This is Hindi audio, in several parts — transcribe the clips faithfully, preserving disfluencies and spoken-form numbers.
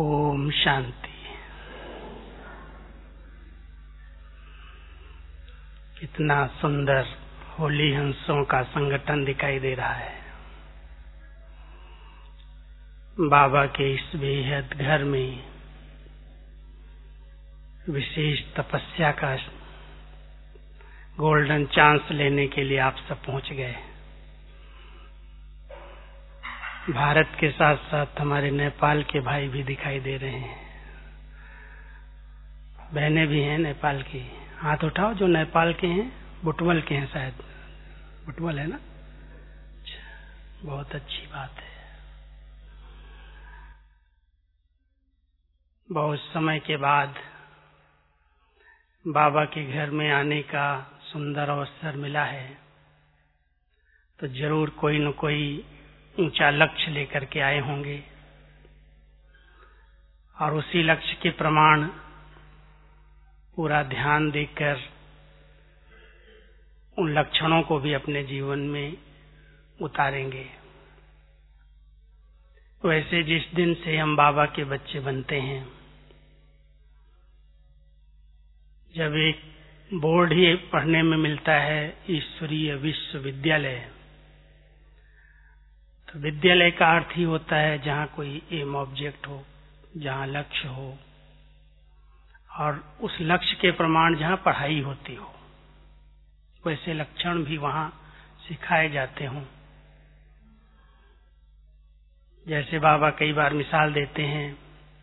ओम शांति। कितना सुंदर होली हंसों का संगठन दिखाई दे रहा है। बाबा के इस बेहद घर में विशेष तपस्या का गोल्डन चांस लेने के लिए आप सब पहुंच गए। भारत के साथ साथ हमारे नेपाल के भाई भी दिखाई दे रहे हैं, बहनें भी हैं नेपाल की। हाथ उठाओ जो नेपाल के हैं, बुटवल के हैं, शायद बुटवल है ना। अच्छा, बहुत अच्छी बात है। बहुत समय के बाद बाबा के घर में आने का सुंदर अवसर मिला है, तो जरूर कोई न कोई ऊंचा लक्ष्य लेकर के आए होंगे और उसी लक्ष्य के प्रमाण पूरा ध्यान देकर उन लक्षणों को भी अपने जीवन में उतारेंगे। वैसे जिस दिन से हम बाबा के बच्चे बनते हैं, जब एक बोर्ड ही पढ़ने में मिलता है ईश्वरीय विश्वविद्यालय, तो विद्यालय का अर्थ ही होता है जहाँ कोई एम ऑब्जेक्ट हो, जहाँ लक्ष्य हो और उस लक्ष्य के प्रमाण जहाँ पढ़ाई होती हो, वैसे लक्षण भी वहाँ सिखाए जाते हों। जैसे बाबा कई बार मिसाल देते हैं,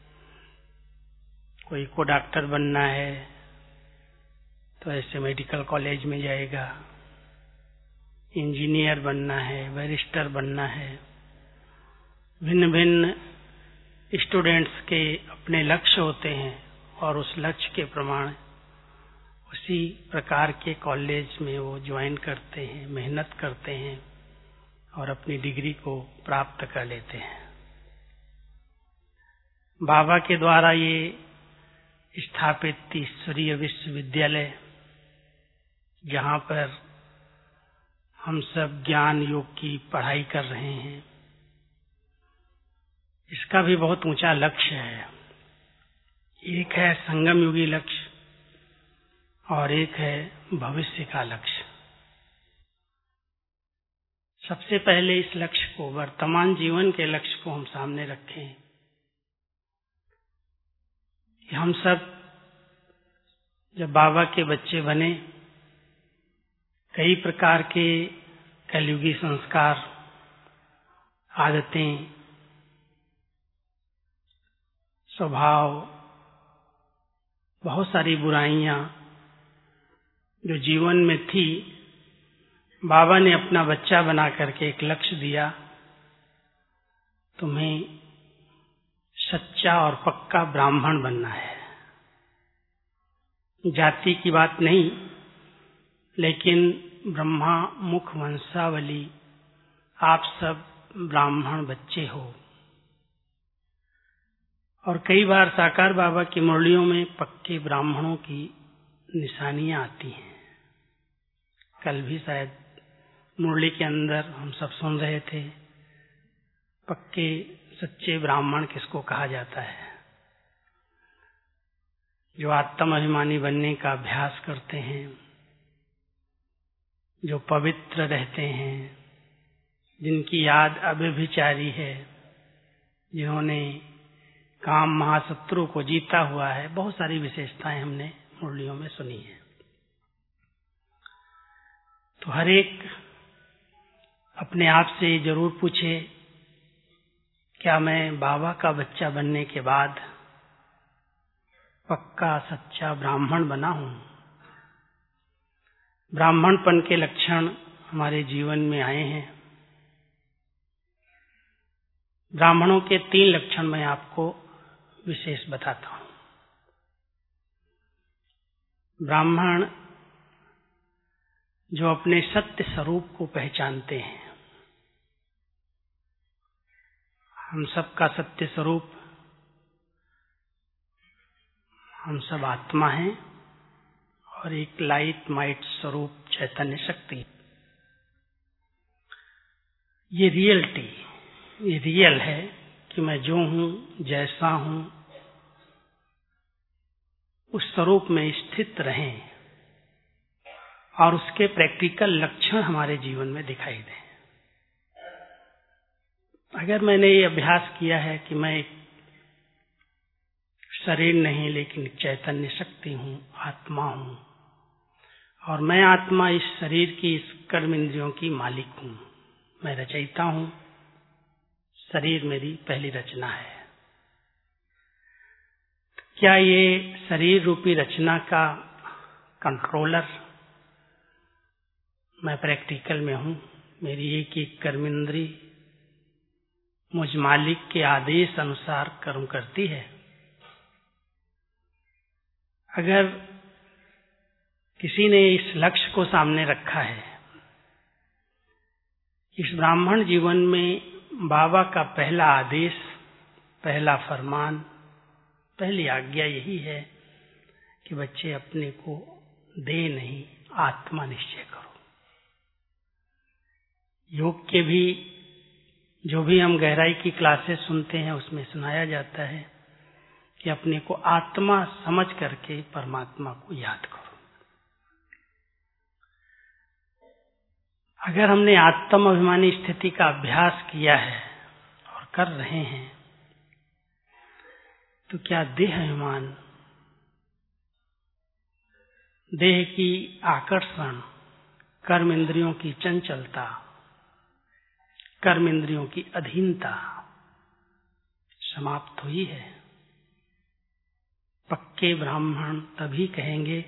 कोई को डॉक्टर बनना है तो ऐसे मेडिकल कॉलेज में जाएगा, इंजीनियर बनना है, बैरिस्टर बनना है। भिन्न भिन्न स्टूडेंट्स के अपने लक्ष्य होते हैं और उस लक्ष्य के प्रमाण उसी प्रकार के कॉलेज में वो ज्वाइन करते हैं, मेहनत करते हैं और अपनी डिग्री को प्राप्त कर लेते हैं। बाबा के द्वारा ये स्थापित ईश्वरीय विश्वविद्यालय, जहाँ पर हम सब ज्ञान योग की पढ़ाई कर रहे हैं, इसका भी बहुत ऊंचा लक्ष्य है। एक है संगम युगी लक्ष्य और एक है भविष्य का लक्ष्य। सबसे पहले इस लक्ष्य को, वर्तमान जीवन के लक्ष्य को हम सामने रखें कि हम सब जब बाबा के बच्चे बने, कई प्रकार के कलयुगी संस्कार, आदतें, स्वभाव, बहुत सारी बुराइयां जो जीवन में थी, बाबा ने अपना बच्चा बना करके एक लक्ष्य दिया, तुम्हें सच्चा और पक्का ब्राह्मण बनना है। जाति की बात नहीं, लेकिन ब्रह्मा मुख वंशावली, आप सब ब्राह्मण बच्चे हो। और कई बार साकार बाबा की मुरलियों में पक्के ब्राह्मणों की निशानियां आती हैं। कल भी शायद मुरली के अंदर हम सब सुन रहे थे, पक्के सच्चे ब्राह्मण किसको कहा जाता है? जो आत्म अभिमानी बनने का अभ्यास करते हैं, जो पवित्र रहते हैं, जिनकी याद अव्यभिचारी है, जिन्होंने काम महाशत्रु को जीता हुआ है। बहुत सारी विशेषताएं हमने मुरलियों में सुनी है। तो हर एक अपने आप से जरूर पूछे, क्या मैं बाबा का बच्चा बनने के बाद पक्का सच्चा ब्राह्मण बना हूं? ब्राह्मणपन के लक्षण हमारे जीवन में आए हैं। ब्राह्मणों के तीन लक्षण मैं आपको विशेष बताता हूं। ब्राह्मण जो अपने सत्य स्वरूप को पहचानते हैं। हम सबका सत्य स्वरूप, हम सब आत्मा हैं और एक लाइट माइट स्वरूप चैतन्य शक्ति। ये रियलिटी, ये रियल है कि मैं जो हूं, जैसा हूं, उस स्वरूप में स्थित रहें और उसके प्रैक्टिकल लक्षण हमारे जीवन में दिखाई दें। अगर मैंने ये अभ्यास किया है कि मैं एक शरीर नहीं लेकिन चैतन्य शक्ति हूं, आत्मा हूं, और मैं आत्मा इस शरीर की, इस कर्म इंद्रियों की मालिक हूं, मैं रचयिता हूं, शरीर मेरी पहली रचना है। क्या ये शरीर रूपी रचना का कंट्रोलर मैं प्रैक्टिकल में हूं? मेरी एक एक कर्म इंद्री मुझ मालिक के आदेश अनुसार कर्म करती है? अगर किसी ने इस लक्ष्य को सामने रखा है, इस ब्राह्मण जीवन में बाबा का पहला आदेश, पहला फरमान, पहली आज्ञा यही है कि बच्चे अपने को देह नहीं आत्मा निश्चय करो। योग के भी जो भी हम गहराई की क्लासेस सुनते हैं उसमें सुनाया जाता है कि अपने को आत्मा समझ करके परमात्मा को याद करो। अगर हमने आत्म अभिमानी स्थिति का अभ्यास किया है और कर रहे हैं, तो क्या देह अभिमान, देह की आकर्षण, कर्म इंद्रियों की चंचलता, कर्म इंद्रियों की अधीनता समाप्त हुई है? पक्के ब्राह्मण तभी कहेंगे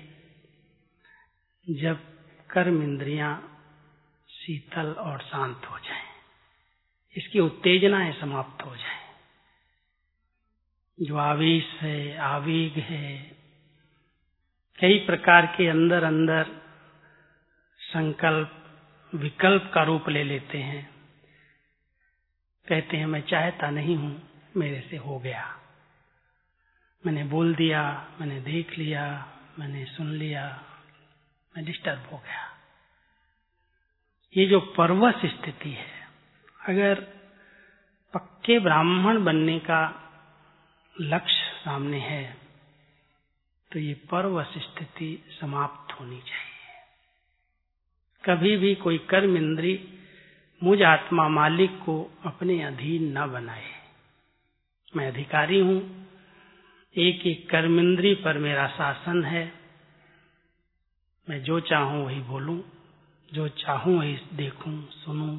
जब कर्म इंद्रियां शीतल और शांत हो जाएं, इसकी उत्तेजनाएं समाप्त हो जाएं। जो आवेश है, आवेग है, कई प्रकार के अंदर अंदर संकल्प, विकल्प का रूप ले लेते हैं। कहते हैं मैं चाहता नहीं हूं, मेरे से हो गया, मैंने बोल दिया, मैंने देख लिया, मैंने सुन लिया, मैं डिस्टर्ब हो गया। ये जो परवश स्थिति है, अगर पक्के ब्राह्मण बनने का लक्ष्य सामने है तो ये परवश स्थिति समाप्त होनी चाहिए। कभी भी कोई कर्म इंद्री मुझ आत्मा मालिक को अपने अधीन न बनाए। मैं अधिकारी हूं, एक एक कर्म इंद्री पर मेरा शासन है, मैं जो चाहूं वही बोलूं, जो चाहूं वही देखूं, सुनूं।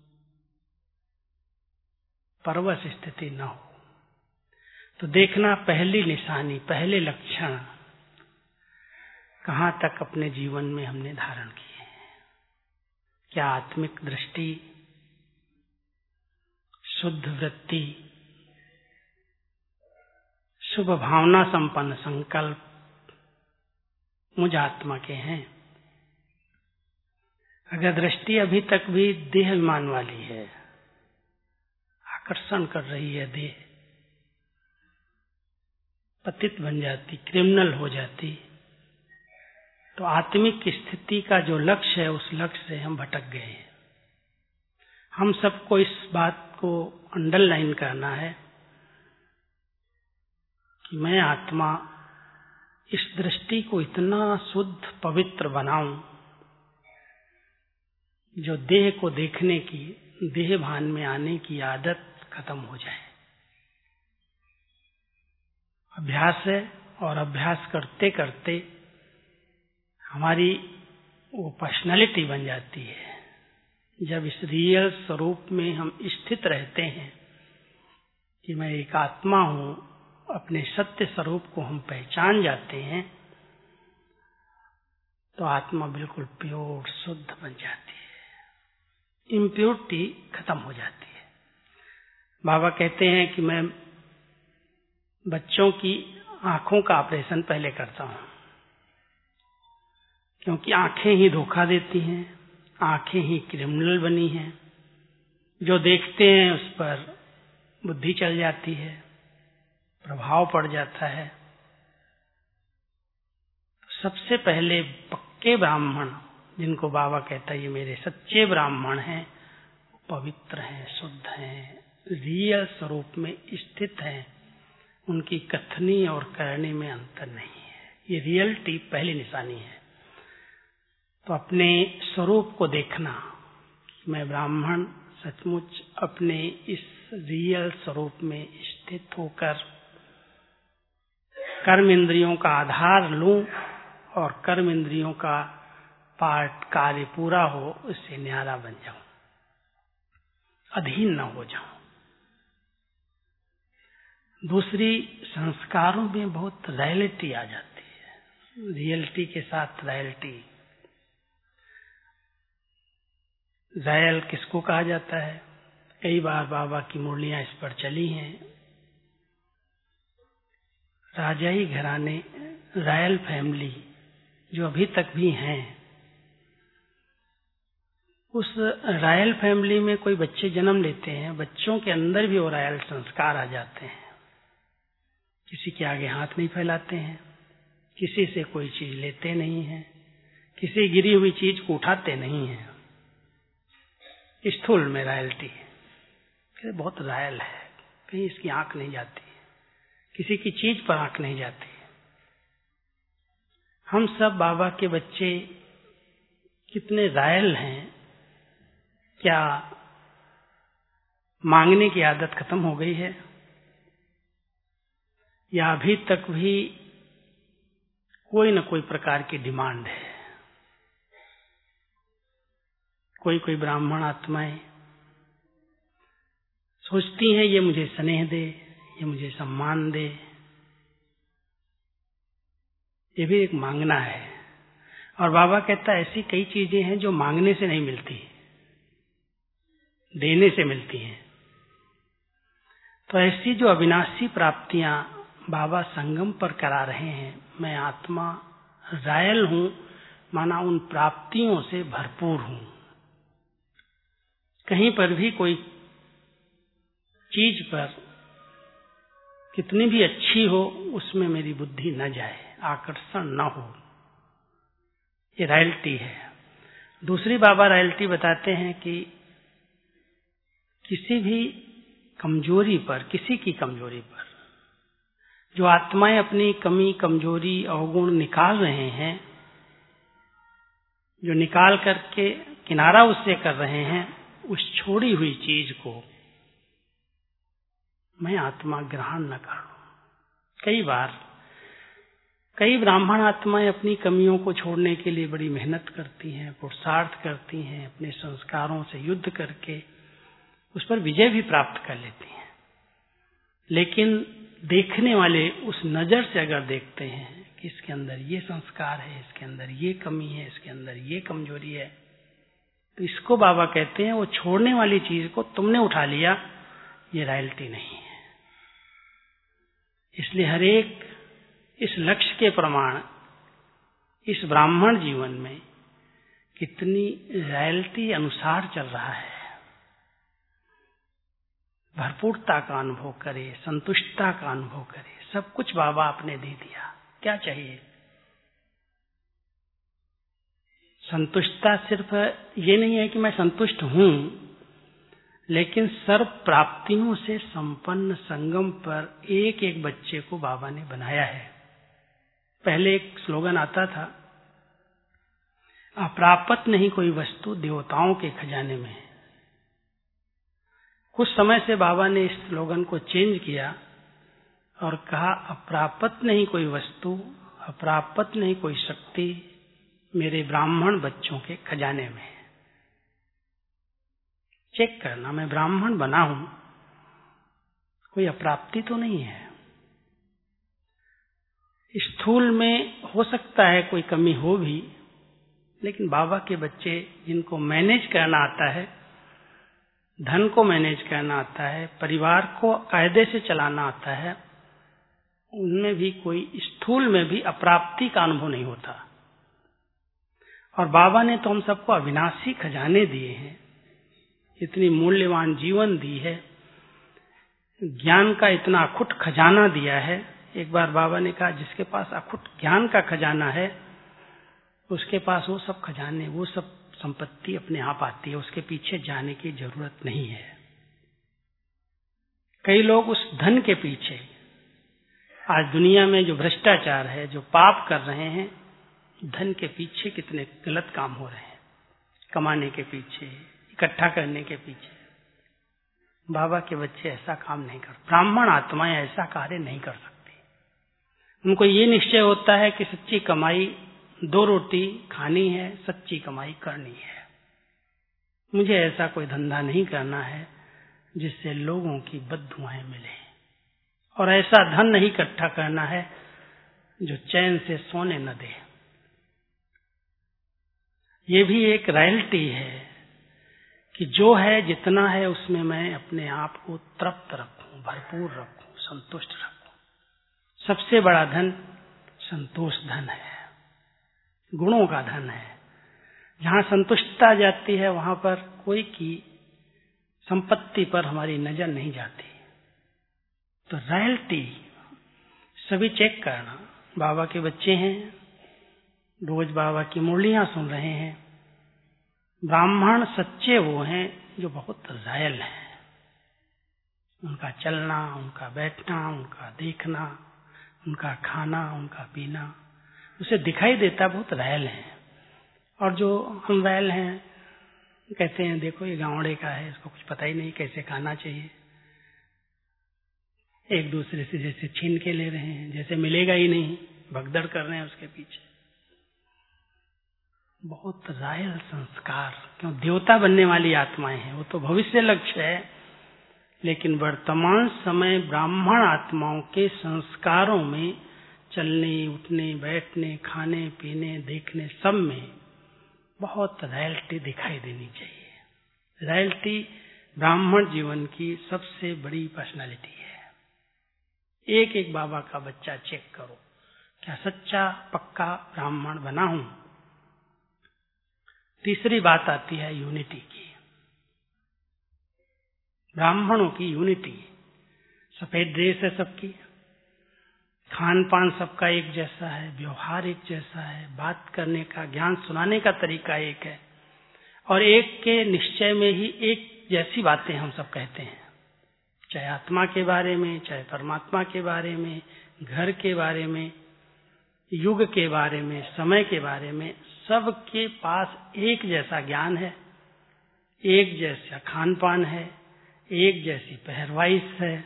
परवश स्थिति न हो। तो देखना पहली निशानी, पहले लक्षण कहां तक अपने जीवन में हमने धारण किए हैं। क्या आत्मिक दृष्टि, शुद्ध वृत्ति, शुभ भावना संपन्न संकल्प मुझ आत्मा के हैं? अगर दृष्टि अभी तक भी देह अभिमान वाली है, आकर्षण कर रही है, देह पतित बन जाती, क्रिमिनल हो जाती, तो आत्मिक स्थिति का जो लक्ष्य है उस लक्ष्य से हम भटक गए हैं। हम सबको इस बात को अंडरलाइन करना है कि मैं आत्मा इस दृष्टि को इतना शुद्ध पवित्र बनाऊं जो देह को देखने की, देह भान में आने की आदत खत्म हो जाए। अभ्यास है और अभ्यास करते करते हमारी वो पर्सनालिटी बन जाती है। जब इस रियल स्वरूप में हम स्थित रहते हैं कि मैं एक आत्मा हूं, अपने सत्य स्वरूप को हम पहचान जाते हैं, तो आत्मा बिल्कुल प्योर, शुद्ध बन जाती है। इम्प्योरिटी खत्म हो जाती है। बाबा कहते हैं कि मैं बच्चों की आंखों का ऑपरेशन पहले करता हूं, क्योंकि आंखें ही धोखा देती हैं, आंखें ही क्रिमिनल बनी हैं। जो देखते हैं उस पर बुद्धि चल जाती है, प्रभाव पड़ जाता है। सबसे पहले पक्के ब्राह्मण, जिनको बाबा कहता है ये मेरे सच्चे ब्राह्मण हैं, पवित्र हैं, शुद्ध हैं, रियल स्वरूप में स्थित हैं, उनकी कथनी और करनी में अंतर नहीं है। ये रियलिटी पहली निशानी है। तो अपने स्वरूप को देखना, मैं ब्राह्मण सचमुच अपने इस रियल स्वरूप में स्थित होकर कर्म इंद्रियों का आधार लूं और कर्म इंद्रियों का पाठ कार्य पूरा हो, उससे न्यारा बन जाऊं, अधीन न हो जाऊं। दूसरी, संस्कारों में बहुत रियलिटी आ जाती है, रियलिटी के साथ रियलिटी। रायल किसको कहा जाता है? कई बार बाबा की मुरलियां इस पर चली हैं। राजाई घराने, रॉयल फैमिली जो अभी तक भी हैं, उस रॉयल फैमिली में कोई बच्चे जन्म लेते हैं, बच्चों के अंदर भी वो रॉयल संस्कार आ जाते हैं। किसी के आगे हाथ नहीं फैलाते हैं, किसी से कोई चीज लेते नहीं हैं, किसी गिरी हुई चीज को उठाते नहीं हैं। स्थूल में रॉयल्टी है, बहुत रॉयल है, कहीं इसकी आंख नहीं जाती, किसी की चीज पर आंख नहीं जाती। हम सब बाबा के बच्चे कितने रॉयल हैं। क्या मांगने की आदत खत्म हो गई है, या अभी तक भी कोई न कोई प्रकार की डिमांड है? कोई कोई ब्राह्मण आत्माएं सोचती हैं ये मुझे स्नेह दे, ये मुझे सम्मान दे। ये भी एक मांगना है। और बाबा कहता है ऐसी कई चीजें हैं जो मांगने से नहीं मिलती, देने से मिलती हैं। तो ऐसी जो अविनाशी प्राप्तियां बाबा संगम पर करा रहे हैं, मैं आत्मा रायल हूं, माना उन प्राप्तियों से भरपूर हूं। कहीं पर भी कोई चीज पर कितनी भी अच्छी हो, उसमें मेरी बुद्धि न जाए, आकर्षण न हो। ये रॉयल्टी है। दूसरी बाबा रॉयल्टी बताते हैं कि किसी भी कमजोरी पर, किसी की कमजोरी पर जो आत्माएं अपनी कमी, कमजोरी, अवगुण निकाल रहे हैं, जो निकाल करके किनारा उससे कर रहे हैं, उस छोड़ी हुई चीज को मैं आत्मा ग्रहण न करूं। कई बार कई ब्राह्मण आत्माएं अपनी कमियों को छोड़ने के लिए बड़ी मेहनत करती हैं, पुरुषार्थ करती हैं, अपने संस्कारों से युद्ध करके उस पर विजय भी प्राप्त कर लेती हैं। लेकिन देखने वाले उस नजर से अगर देखते हैं कि इसके अंदर ये संस्कार है, इसके अंदर ये कमी है, इसके अंदर ये कमजोरी है, तो इसको बाबा कहते हैं वो छोड़ने वाली चीज को तुमने उठा लिया, ये रॉयल्टी नहीं है। इसलिए हर एक इस लक्ष्य के प्रमाण इस ब्राह्मण जीवन में कितनी रॉयल्टी अनुसार चल रहा है, भरपूरता का अनुभव करे, संतुष्टता का अनुभव करे। सब कुछ बाबा आपने दे दिया, क्या चाहिए? संतुष्टता सिर्फ ये नहीं है कि मैं संतुष्ट हूं, लेकिन सर्व प्राप्तियों से संपन्न संगम पर एक एक बच्चे को बाबा ने बनाया है। पहले एक स्लोगन आता था, अप्राप्त नहीं कोई वस्तु देवताओं के खजाने में। कुछ समय से बाबा ने इस स्लोगन को चेंज किया और कहा, अप्राप्त नहीं कोई वस्तु, अप्राप्त नहीं कोई शक्ति मेरे ब्राह्मण बच्चों के खजाने में। चेक करना, मैं ब्राह्मण बना हूं, कोई अप्राप्ति तो नहीं है। स्थूल में हो सकता है कोई कमी हो भी, लेकिन बाबा के बच्चे जिनको मैनेज करना आता है, धन को मैनेज करना आता है, परिवार को कायदे से चलाना आता है, उनमें भी कोई स्थूल में भी अप्राप्ति का अनुभव नहीं होता। और बाबा ने तो हम सबको अविनाशी खजाने दिए हैं, इतनी मूल्यवान जीवन दी है, ज्ञान का इतना अखुट खजाना दिया है। एक बार बाबा ने कहा, जिसके पास अखुट ज्ञान का खजाना है, उसके पास वो सब खजाने, वो सब संपत्ति अपने आप आती है, उसके पीछे जाने की जरूरत नहीं है। कई लोग उस धन के पीछे, आज दुनिया में जो भ्रष्टाचार है, जो पाप कर रहे हैं, धन के पीछे कितने गलत काम हो रहे हैं, कमाने के पीछे, इकट्ठा करने के पीछे। बाबा के बच्चे ऐसा काम नहीं कर, ब्राह्मण आत्माएं ऐसा कार्य नहीं कर सकती। उनको ये निश्चय होता है कि सच्ची कमाई दो रोटी खानी है, सच्ची कमाई करनी है। मुझे ऐसा कोई धंधा नहीं करना है जिससे लोगों की बददुआएं मिले, और ऐसा धन नहीं इकट्ठा करना है जो चैन से सोने न दे। ये भी एक रॉयल्टी है कि जो है, जितना है, उसमें मैं अपने आप को तृप्त रखूं, भरपूर रखूं, संतुष्ट रखूं। सबसे बड़ा धन संतोष धन है, गुणों का धन है। जहां संतुष्टता जाती है वहां पर कोई की संपत्ति पर हमारी नजर नहीं जाती। तो रॉयल्टी सभी चेक करना। बाबा के बच्चे हैं, रोज बाबा की मुरलियां सुन रहे हैं। ब्राह्मण सच्चे वो हैं जो बहुत रॉयल हैं। उनका चलना, उनका बैठना, उनका देखना, उनका खाना, उनका पीना, उसे दिखाई देता बहुत रॉयल है। और जो हम वैल हैं, कहते हैं देखो ये गावड़े का है, इसको कुछ पता ही नहीं कैसे खाना चाहिए, एक दूसरे से जैसे छीन के ले रहे हैं, जैसे मिलेगा ही नहीं, भगदड़ कर रहे हैं उसके पीछे। बहुत रॉयल संस्कार, क्यों देवता बनने वाली आत्माएं हैं, वो तो भविष्य लक्ष्य है। लेकिन वर्तमान समय ब्राह्मण आत्माओं के संस्कारों में चलने, उठने, बैठने, खाने, पीने, देखने, सब में बहुत रॉयल्टी दिखाई देनी चाहिए। रॉयल्टी ब्राह्मण जीवन की सबसे बड़ी पर्सनालिटी है। एक एक बाबा का बच्चा चेक करो, क्या सच्चा पक्का ब्राह्मण बना हूं। तीसरी बात आती है यूनिटी की, ब्राह्मणों की यूनिटी। सफेद ड्रेस है सबकी, खान पान सबका एक जैसा है, व्यवहार एक जैसा है, बात करने का, ज्ञान सुनाने का तरीका एक है, और एक के निश्चय में ही एक जैसी बातें हम सब कहते हैं, चाहे आत्मा के बारे में, चाहे परमात्मा के बारे में, घर के बारे में, युग के बारे में, समय के बारे में। सबके पास एक जैसा ज्ञान है, एक जैसा खान पान है, एक जैसी पहरवाइश है।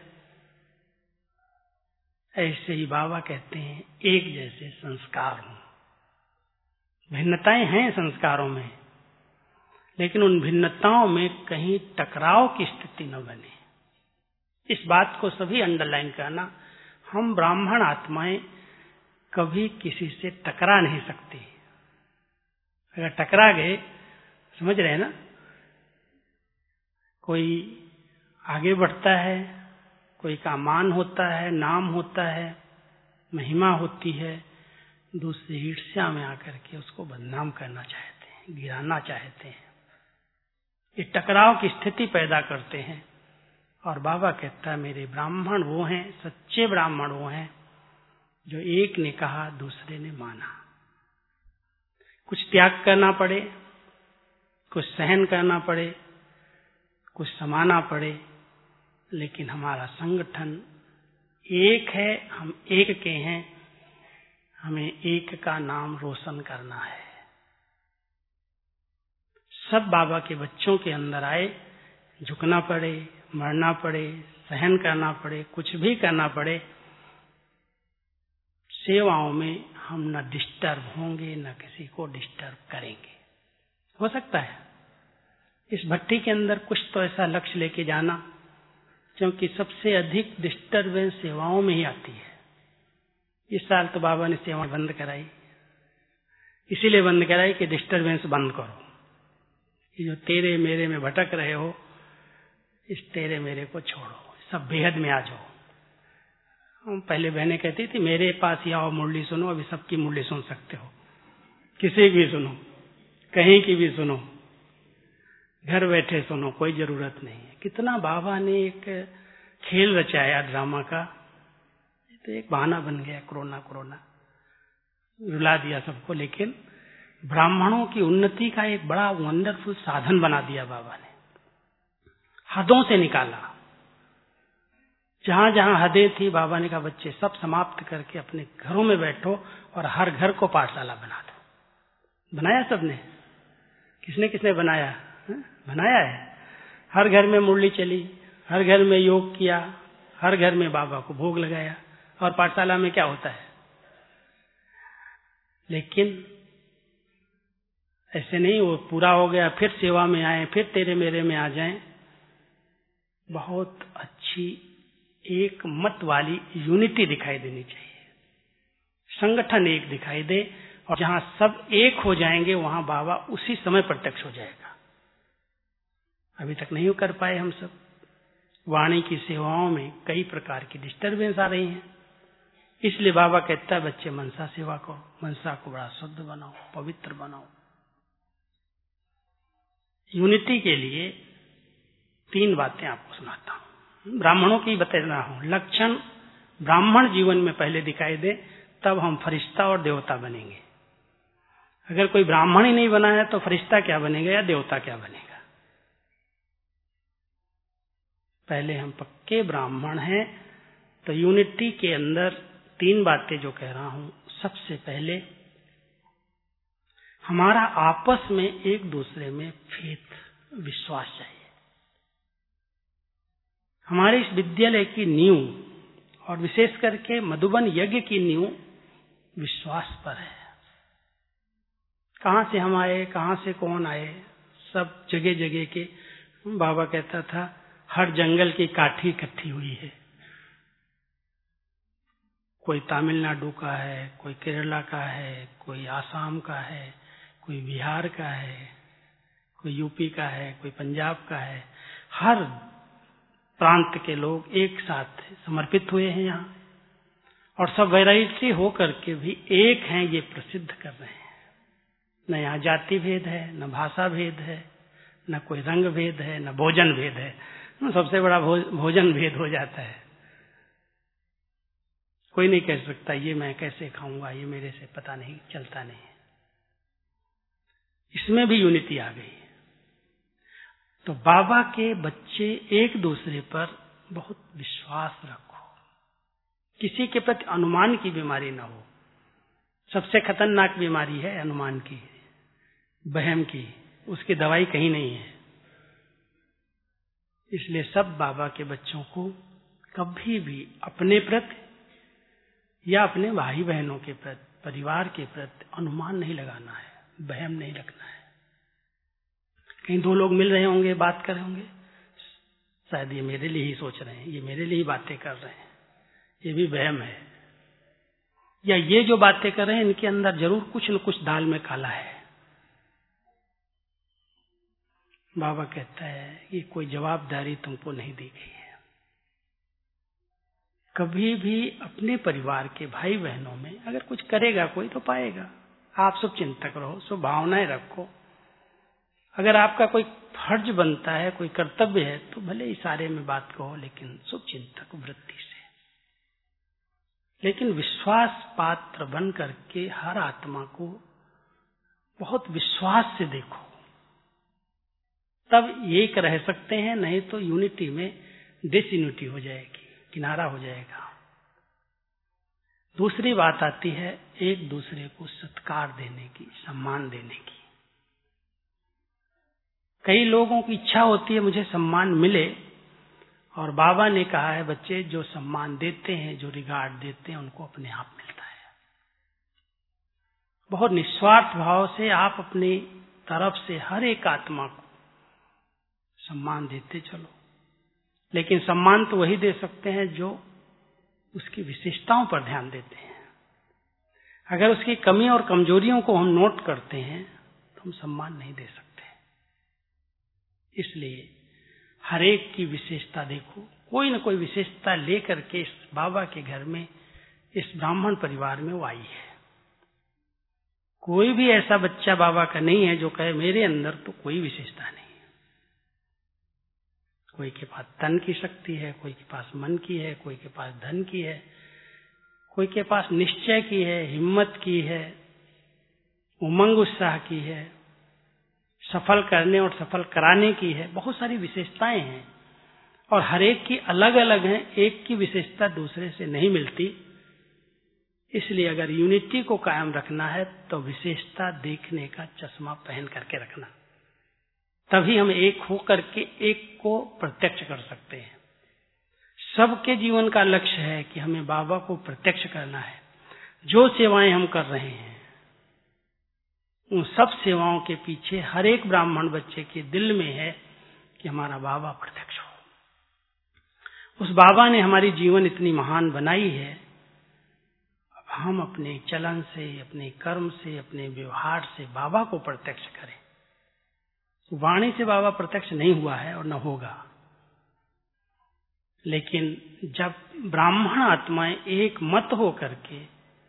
ऐसे ही बाबा कहते हैं एक जैसे संस्कार हों। भिन्नताएं हैं संस्कारों में, लेकिन उन भिन्नताओं में कहीं टकराव की स्थिति न बने। इस बात को सभी अंडरलाइन करना। हम ब्राह्मण आत्माएं कभी किसी से टकरा नहीं सकती। अगर टकरा गए, समझ रहे हैं ना, कोई आगे बढ़ता है, कोई का मान होता है, नाम होता है, महिमा होती है, दूसरे ईर्ष्या में आकर के उसको बदनाम करना चाहते हैं, गिराना चाहते हैं। ये टकराव की स्थिति पैदा करते हैं। और बाबा कहता है मेरे ब्राह्मण वो हैं, सच्चे ब्राह्मण वो हैं जो एक ने कहा दूसरे ने माना। कुछ त्याग करना पड़े, कुछ सहन करना पड़े, कुछ समाना पड़े, लेकिन हमारा संगठन एक है, हम एक के हैं, हमें एक का नाम रोशन करना है। सब बाबा के बच्चों के अंदर आए, झुकना पड़े, मरना पड़े, सहन करना पड़े, कुछ भी करना पड़े, सेवाओं में हम न डिस्टर्ब होंगे, न किसी को डिस्टर्ब करेंगे। हो सकता है इस भट्टी के अंदर कुछ तो ऐसा लक्ष्य लेके जाना, क्योंकि सबसे अधिक डिस्टर्बेंस सेवाओं में ही आती है। इस साल तो बाबा ने सेवा बंद कराई, इसीलिए बंद कराई कि डिस्टर्बेंस बंद करो। ये जो तेरे मेरे में भटक रहे हो, इस तेरे मेरे को छोड़ो, सब बेहद में आ जाओ। हम पहले बहनें कहती थी मेरे पास ही आओ, मुरली सुनो। अभी सबकी मुरली सुन सकते हो, किसी की सुनो, कहीं की भी सुनो, घर बैठे सुनो, कोई जरूरत नहीं है। कितना बाबा ने एक खेल रचाया ड्रामा का, तो एक बहाना बन गया, कोरोना कोरोना रुला दिया सबको, लेकिन ब्राह्मणों की उन्नति का एक बड़ा वंडरफुल साधन बना दिया बाबा ने। हदों से निकाला, जहां जहां हदें थी बाबा ने कहा बच्चे सब समाप्त करके अपने घरों में बैठो और हर घर को पाठशाला बना दो। बनाया सबने? किसने किसने बनाया? है? बनाया है। हर घर में मुरली चली, हर घर में योग किया, हर घर में बाबा को भोग लगाया। और पाठशाला में क्या होता है? लेकिन ऐसे नहीं, वो पूरा हो गया फिर सेवा में आए, फिर तेरे मेरे में आ जाएं। बहुत अच्छी एक मत वाली यूनिटी दिखाई देनी चाहिए, संगठन एक दिखाई दे, और जहां सब एक हो जाएंगे वहां बाबा उसी समय प्रत्यक्ष हो जाएगा। अभी तक नहीं कर पाए हम सब। वाणी की सेवाओं में कई प्रकार की डिस्टर्बेंस आ रही हैं, इसलिए बाबा कहता है बच्चे मनसा सेवा करो, मनसा को बड़ा शुद्ध बनाओ, पवित्र बनाओ। यूनिटी के लिए तीन बातें आपको सुनाता हूं, ब्राह्मणों की बता रहा हूं। लक्षण ब्राह्मण जीवन में पहले दिखाई दे, तब हम फरिश्ता और देवता बनेंगे। अगर कोई ब्राह्मण ही नहीं बना है तो फरिश्ता क्या बनेगा या देवता क्या बनेगा? पहले हम पक्के ब्राह्मण हैं। तो यूनिटी के अंदर तीन बातें जो कह रहा हूं, सबसे पहले हमारा आपस में एक दूसरे में फेथ, विश्वास चाहिए। हमारे इस विद्यालय की नींव और विशेष करके मधुबन यज्ञ की नींव विश्वास पर है। कहां से हम आए, कहां से कौन आए, सब जगह जगह के। बाबा कहता था हर जंगल की काठी इकट्ठी हुई है। कोई तमिलनाडु का है, कोई केरला का है, कोई आसाम का है, कोई बिहार का है, कोई यूपी का है, कोई पंजाब का है। हर प्रांत के लोग एक साथ समर्पित हुए हैं यहाँ, और सब वैरायटी हो करके भी एक हैं, ये प्रसिद्ध कर रहे हैं। न यहाँ जाति भेद है, न भाषा भेद है, न कोई रंग भेद है, न भोजन भेद है। सबसे बड़ा भो, भोजन भेद हो जाता है। कोई नहीं कह सकता ये मैं कैसे खाऊंगा, ये मेरे से पता नहीं चलता नहीं। इसमें भी यूनिटी आ गई। तो बाबा के बच्चे एक दूसरे पर बहुत विश्वास रखो, किसी के प्रति अनुमान की बीमारी ना हो। सबसे खतरनाक बीमारी है अनुमान की, वहम की। उसकी दवाई कहीं नहीं है। इसलिए सब बाबा के बच्चों को कभी भी अपने प्रति या अपने भाई बहनों के प्रति, परिवार के प्रति अनुमान नहीं लगाना है, वहम नहीं रखना है। कहीं दो लोग मिल रहे होंगे, बात कर रहे होंगे, शायद ये मेरे लिए ही सोच रहे हैं, ये मेरे लिए ही बातें कर रहे हैं, ये भी वहम है। या ये जो बातें कर रहे हैं इनके अंदर जरूर कुछ न कुछ दाल में काला है। बाबा कहता है कि कोई जवाबदारी तुमको नहीं दी गई है। कभी भी अपने परिवार के भाई बहनों में अगर कुछ करेगा कोई तो पाएगा। आप सब चिंतक रहो, सब भावनाएं रखो। अगर आपका कोई फर्ज बनता है, कोई कर्तव्य है, तो भले इशारे में बात कहो, लेकिन शुभ चिंतक वृत्ति से। लेकिन विश्वास पात्र बन करके हर आत्मा को बहुत विश्वास से देखो, तब एक रह सकते हैं। नहीं तो यूनिटी में डिसयूनिटी हो जाएगी, किनारा हो जाएगा। दूसरी बात आती है एक दूसरे को सत्कार देने की, सम्मान देने की। कई लोगों की इच्छा होती है मुझे सम्मान मिले, और बाबा ने कहा है बच्चे जो सम्मान देते हैं, जो रिगार्ड देते हैं, उनको अपने आप मिलता है। बहुत निस्वार्थ भाव से आप अपनी तरफ से हर एक आत्मा को सम्मान देते चलो। लेकिन सम्मान तो वही दे सकते हैं जो उसकी विशेषताओं पर ध्यान देते हैं। अगर उसकी कमी और कमजोरियों को हम नोट करते हैं तो हम सम्मान नहीं दे सकते। इसलिए हर एक की विशेषता देखो, कोई न कोई विशेषता लेकर के इस बाबा के घर में, इस ब्राह्मण परिवार में वो आई है। कोई भी ऐसा बच्चा बाबा का नहीं है जो कहे मेरे अंदर तो कोई विशेषता नहीं। कोई के पास तन की शक्ति है, कोई के पास मन की है, कोई के पास धन की है, कोई के पास निश्चय की है, हिम्मत की है, उमंग उत्साह की है, सफल करने और सफल कराने की है। बहुत सारी विशेषताएं हैं, और हर एक की अलग अलग है, एक की विशेषता दूसरे से नहीं मिलती। इसलिए अगर यूनिटी को कायम रखना है तो विशेषता देखने का चश्मा पहन करके रखना, तभी हम एक हो करके एक को प्रत्यक्ष कर सकते हैं। सबके जीवन का लक्ष्य है कि हमें बाबा को प्रत्यक्ष करना है। जो सेवाएं हम कर रहे हैं उन सब सेवाओं के पीछे हर एक ब्राह्मण बच्चे के दिल में है कि हमारा बाबा प्रत्यक्ष हो। उस बाबा ने हमारी जीवन इतनी महान बनाई है, अब हम अपने चलन से, अपने कर्म से, अपने व्यवहार से बाबा को प्रत्यक्ष करें। वाणी से बाबा प्रत्यक्ष नहीं हुआ है और न होगा, लेकिन जब ब्राह्मण आत्माएं एक मत हो करके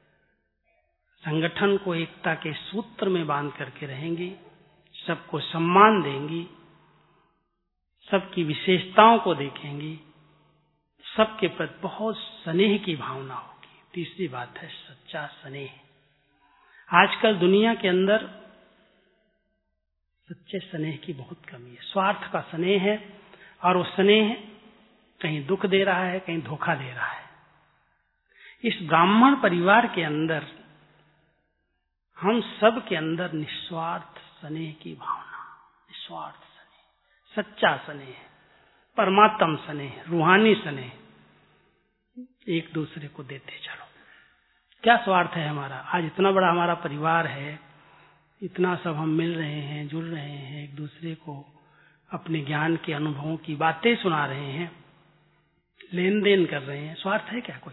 संगठन को एकता के सूत्र में बांध करके रहेंगी, सबको सम्मान देंगी, सबकी विशेषताओं को देखेंगी, सबके प्रति बहुत स्नेह की भावना होगी। तीसरी बात है सच्चा स्नेह। आजकल दुनिया के अंदर सच्चे स्नेह की बहुत कमी है। स्वार्थ का स्नेह है और वो स्नेह कहीं दुख दे रहा है, कहीं धोखा दे रहा है। इस ब्राह्मण परिवार के अंदर हम सब के अंदर निस्वार्थ स्नेह की भावना, निस्वार्थ स्नेह, सच्चा स्नेह, परमात्म स्नेह, रूहानी स्नेह, एक दूसरे को देते चलो। क्या स्वार्थ है हमारा? आज इतना बड़ा हमारा परिवार है, इतना सब हम मिल रहे हैं, जुड़ रहे हैं, एक दूसरे को अपने ज्ञान के अनुभवों की बातें सुना रहे हैं, लेन देन कर रहे हैं। स्वार्थ है क्या कोई?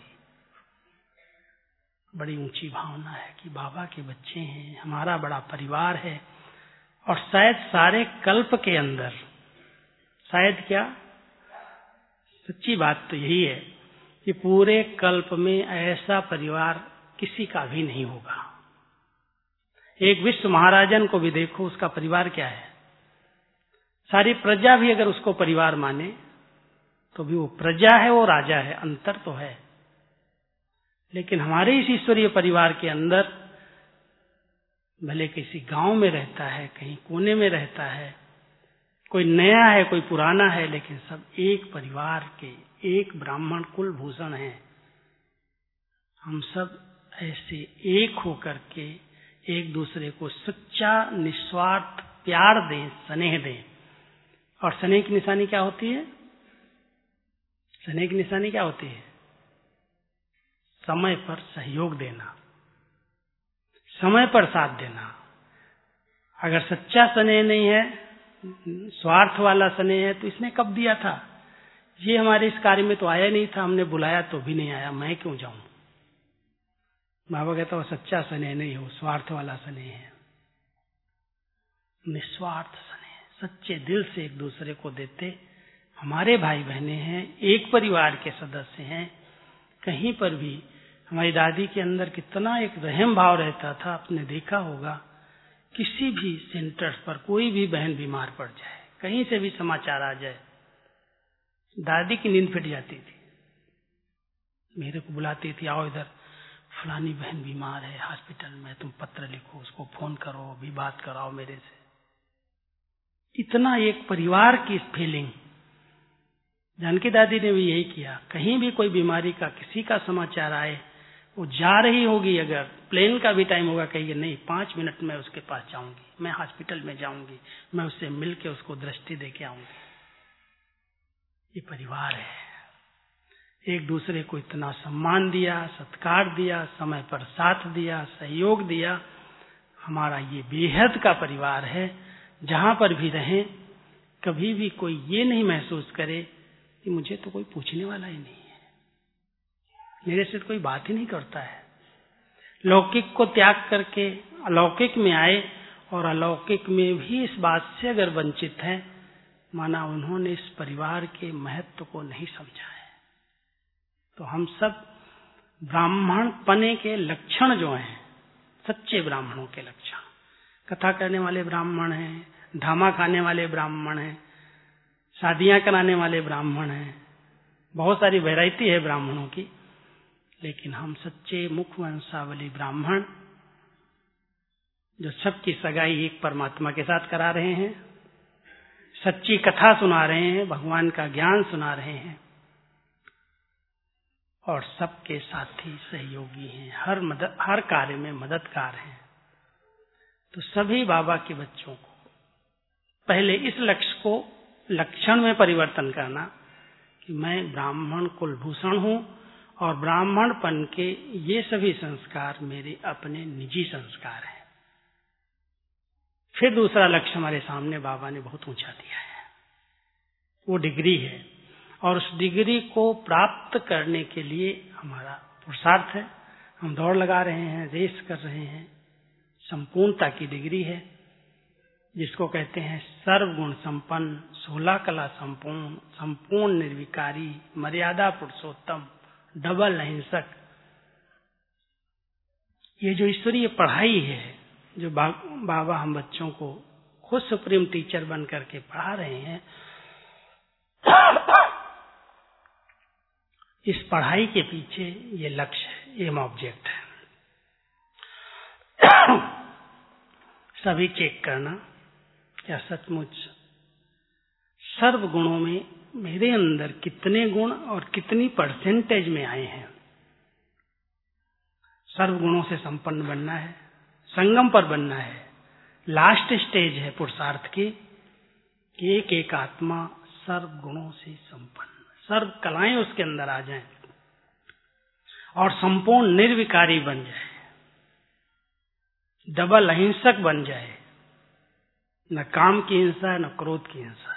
बड़ी ऊंची भावना है कि बाबा के बच्चे हैं, हमारा बड़ा परिवार है। और शायद सारे कल्प के अंदर, शायद क्या, सच्ची बात तो यही है कि पूरे कल्प में ऐसा परिवार किसी का भी नहीं होगा। एक विश्व महाराजन को भी देखो, उसका परिवार क्या है। सारी प्रजा भी अगर उसको परिवार माने तो भी वो प्रजा है, वो राजा है, अंतर तो है। लेकिन हमारे इस ईश्वरीय परिवार के अंदर भले किसी गांव में रहता है, कहीं कोने में रहता है, कोई नया है, कोई पुराना है, लेकिन सब एक परिवार के, एक ब्राह्मण कुल भूषण हैं। हम सब ऐसे एक होकर के एक दूसरे को सच्चा निस्वार्थ प्यार दें, स्नेह दें। और स्नेह की निशानी क्या होती है? स्नेह की निशानी क्या होती है? समय पर सहयोग देना, समय पर साथ देना। अगर सच्चा स्नेह नहीं है, स्वार्थ वाला स्नेह है, तो इसने कब दिया था? ये हमारे इस कार्य में तो आया नहीं था, हमने बुलाया तो भी नहीं आया, मैं क्यों जाऊं? बाबा कहता वो सच्चा स्नेह नहीं हो, स्वार्थ वाला स्नेह है। निस्वार्थ स्नेह, सच्चे दिल से एक दूसरे को देते। हमारे भाई बहने हैं, एक परिवार के सदस्य हैं। कहीं पर भी हमारी दादी के अंदर कितना एक रहम भाव रहता था, आपने देखा होगा। किसी भी सेंटर पर कोई भी बहन बीमार पड़ जाए, कहीं से भी समाचार आ जाए, दादी की नींद फिट जाती थी। मेरे को बुलाती थी, आओ इधर, फलानी बहन बीमार है हॉस्पिटल में, तुम पत्र लिखो, उसको फोन करो, अभी बात कराओ मेरे से। इतना एक परिवार की फीलिंग। जानकी दादी ने भी यही किया। कहीं भी कोई बीमारी का, किसी का समाचार आए, वो जा रही होगी, अगर प्लेन का भी टाइम होगा, कहिए नहीं, पांच मिनट में उसके पास जाऊंगी, मैं हॉस्पिटल में जाऊंगी, मैं उससे मिलके उसको दृष्टि दे के आऊंगी। ये परिवार है। एक दूसरे को इतना सम्मान दिया, सत्कार दिया, समय पर साथ दिया, सहयोग दिया। हमारा ये बेहद का परिवार है। जहां पर भी रहें, कभी भी कोई ये नहीं महसूस करे कि मुझे तो कोई पूछने वाला ही नहीं है, मेरे से तो कोई बात ही नहीं करता है। लौकिक को त्याग करके अलौकिक में आए, और अलौकिक में भी इस बात से अगर वंचित है, माना उन्होंने इस परिवार के महत्व को नहीं समझा है। तो हम सब ब्राह्मण पने के लक्षण जो हैं, सच्चे ब्राह्मणों के लक्षण, कथा करने वाले ब्राह्मण हैं, धामा खाने वाले ब्राह्मण हैं, शादियां कराने वाले ब्राह्मण हैं, बहुत सारी वैरायटी है ब्राह्मणों की। लेकिन हम सच्चे मुख वंशावली ब्राह्मण, जो सबकी सगाई एक परमात्मा के साथ करा रहे हैं, सच्ची कथा सुना रहे हैं, भगवान का ज्ञान सुना रहे हैं और सबके साथी सहयोगी हैं, हर मदद हर कार्य में मददगार हैं। तो सभी बाबा के बच्चों को पहले इस लक्ष्य को लक्षण में परिवर्तन करना कि मैं ब्राह्मण कुलभूषण हूं और ब्राह्मणपन के ये सभी संस्कार मेरे अपने निजी संस्कार हैं। फिर दूसरा लक्ष्य हमारे सामने बाबा ने बहुत ऊंचा दिया है, वो डिग्री है और उस डिग्री को प्राप्त करने के लिए हमारा पुरुषार्थ है। हम दौड़ लगा रहे हैं, रेस कर रहे हैं। संपूर्णता की डिग्री है जिसको कहते हैं सर्वगुण संपन्न, सोलह कला संपूर्ण, संपूर्ण निर्विकारी, मर्यादा पुरुषोत्तम, डबल अहिंसक। ये जो ईश्वरीय पढ़ाई है जो बा, बाबा हम बच्चों को खुद सुप्रीम टीचर बन करके पढ़ा रहे हैं, इस पढ़ाई के पीछे ये लक्ष्य है, एम ऑब्जेक्ट है। सभी चेक करना क्या सचमुच सर्व गुणों में मेरे अंदर कितने गुण और कितनी परसेंटेज में आए हैं। सर्व गुणों से संपन्न बनना है, संगम पर बनना है। लास्ट स्टेज है पुरुषार्थ की कि एक एक आत्मा सर्व गुणों से संपन्न, सर्व कलाएं उसके अंदर आ जाएं और संपूर्ण निर्विकारी बन जाए, डबल अहिंसक बन जाए, न काम की हिंसा न क्रोध की हिंसा।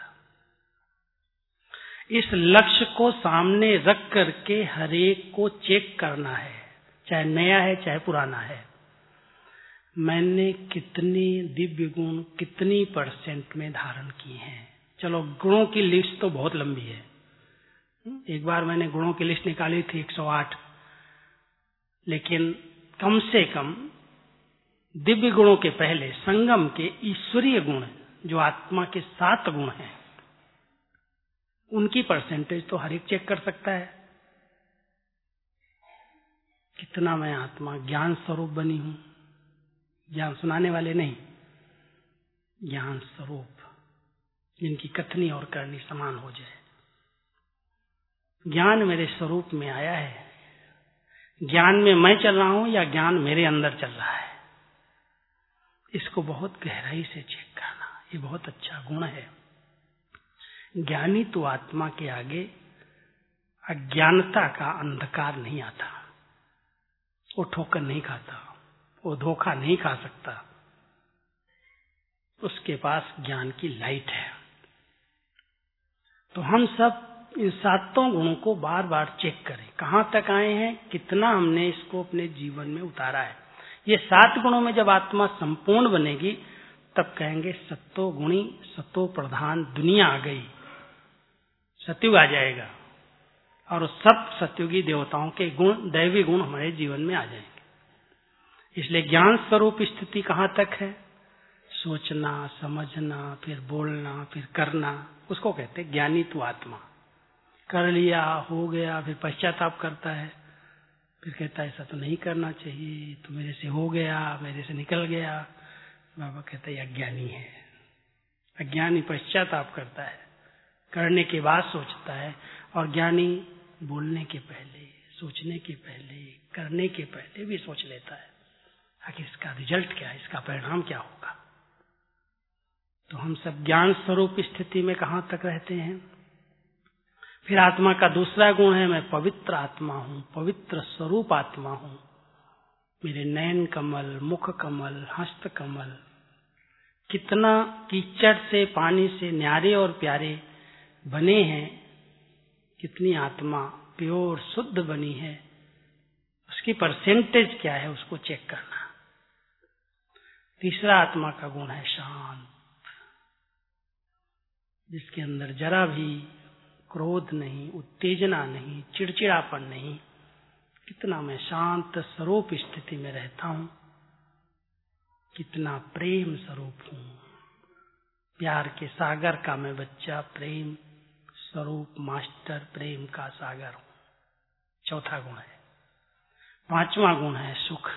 इस लक्ष्य को सामने रख करके हर एक को चेक करना है, चाहे नया है चाहे पुराना है। मैंने कितने दिव्य गुण कितनी परसेंट में धारण किए हैं। चलो गुणों की लिस्ट तो बहुत लंबी है, एक बार मैंने गुणों की लिस्ट निकाली थी एक सौ आठ, लेकिन कम से कम दिव्य गुणों के पहले संगम के ईश्वरीय गुण जो आत्मा के सात गुण हैं, उनकी परसेंटेज तो हर एक चेक कर सकता है। कितना मैं आत्मा ज्ञान स्वरूप बनी हूं, ज्ञान सुनाने वाले नहीं, ज्ञान स्वरूप जिनकी कथनी और करनी समान हो जाए। ज्ञान मेरे स्वरूप में आया है, ज्ञान में मैं चल रहा हूं या ज्ञान मेरे अंदर चल रहा है, इसको बहुत गहराई से चेक करना, ये बहुत अच्छा गुण है। ज्ञानी तो आत्मा के आगे अज्ञानता का अंधकार नहीं आता, वो ठोकर नहीं खाता, वो धोखा नहीं खा सकता, उसके पास ज्ञान की लाइट है। तो हम सब इन सातों गुणों को बार बार चेक करें, कहां तक आए हैं, कितना हमने इसको अपने जीवन में उतारा है। ये सात गुणों में जब आत्मा संपूर्ण बनेगी तब कहेंगे सत्तो गुणी सत्तो प्रधान दुनिया आ गई, सतयुग आ जाएगा और सब सतयुगी देवताओं के गुण, दैवी गुण हमारे जीवन में आ जाएंगे। इसलिए ज्ञान स्वरूप स्थिति कहां तक है, सोचना, समझना, फिर बोलना, फिर करना, उसको कहते हैं ज्ञानी तू आत्मा। कर लिया, हो गया, फिर पश्चाताप करता है, फिर कहता है ऐसा तो नहीं करना चाहिए, तो मेरे से हो गया, मेरे से निकल गया। बाबा कहते हैं अज्ञानी है। अज्ञानी पश्चाताप करता है, करने के बाद सोचता है, और ज्ञानी बोलने के पहले, सोचने के पहले, करने के पहले भी सोच लेता है आखिर इसका रिजल्ट क्या है, इसका परिणाम क्या होगा। तो हम सब ज्ञान स्वरूप स्थिति में कहां तक रहते हैं। फिर आत्मा का दूसरा गुण है मैं पवित्र आत्मा हूं, पवित्र स्वरूप आत्मा हूं। मेरे नयन कमल, मुख कमल, हस्त कमल कितना कीचड़ से, पानी से न्यारे और प्यारे बने हैं, कितनी आत्मा प्योर शुद्ध बनी है, उसकी परसेंटेज क्या है, उसको चेक करना। तीसरा आत्मा का गुण है शांत, जिसके अंदर जरा भी क्रोध नहीं, उत्तेजना नहीं, चिड़चिड़ापन नहीं। कितना मैं शांत स्वरूप स्थिति में रहता हूं, कितना प्रेम स्वरूप हूं, प्यार के सागर का मैं बच्चा, प्रेम स्वरूप मास्टर, प्रेम का सागर हूं। चौथा गुण है। पांचवा गुण है सुख,